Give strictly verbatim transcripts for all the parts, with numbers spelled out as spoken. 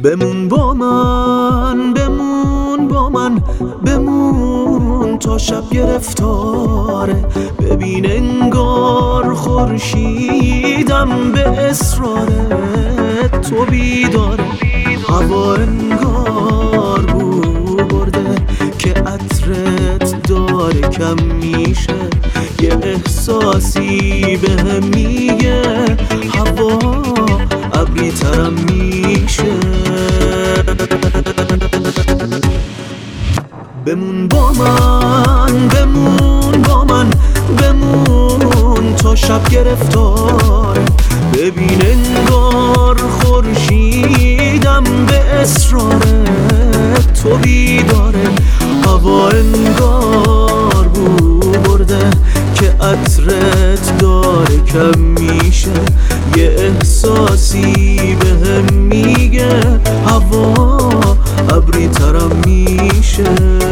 بمون با من، بمون با من، بمون تا شب گرفتاره. ببین انگار خورشیدم به اصرارت تو بیداره. هوا انگار بو برده که عطرت داره کم میشه. یه احساسی به هم میگه هوا ابری ترم میشه. بمون با من، بمون با من، بمون تا شب گرفتاره. ببین انگار خورشیدم به اصرارت تو بیداره. هوا انگار بو برده که عطرت داره کم میشه. یه احساسی به هم میگه هوا ابری ترم میشه.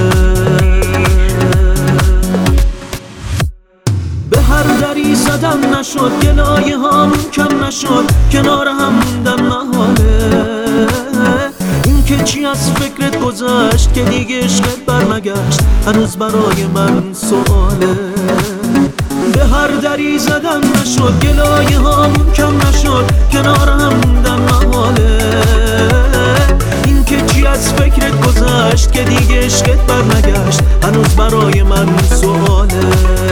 به هر دری زدم نشد، گلایه هامون کم نشد، کنار هم موندم محاله. این که چی از فکرت گذشت که دیگه عشقت برنگشت، هنوز برای من سواله. به هر دری زدم نشد، گلایه هامون کم نشد، کنار هم موندم محاله. این که چی از فکرت گذشت که دیگه عشقت برنگشت، هنوز برای من سواله.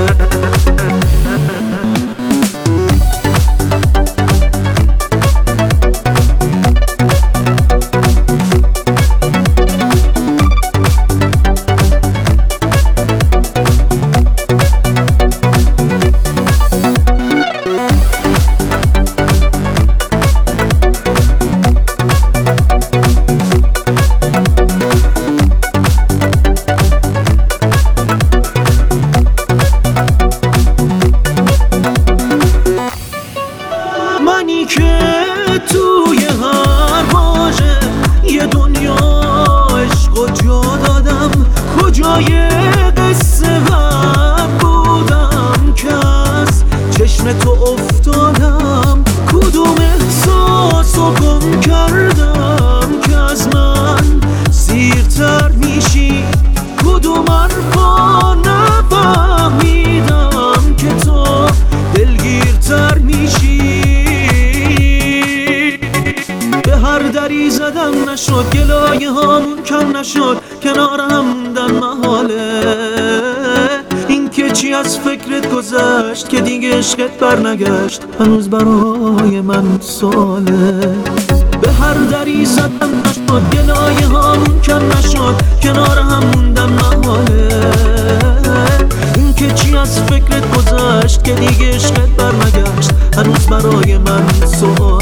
منی که توی هر واژه یه دنیا عشق و جا دادم، کجای قصه غرق بودم که از چشم تو افتادم. کدوم احساسو گم کردم که از من سیرتر میشی، کدوم حرفا نفهمیدم که تو دلگیرتر میشی. به هر دری زدم نشد، گلایه هامون کم نشد، کنار هم موندن محاله. این که چی از فکرت گذشت که دیگه عشقت برنگشت، هنوز برای من سواله. به هر دری زدم نشد، گلایه هامون کم نشد، کنار هم موندن محاله. این که چی از فکرت گذشت که دیگه عشقت برنگشت، هنوز برای من سواله.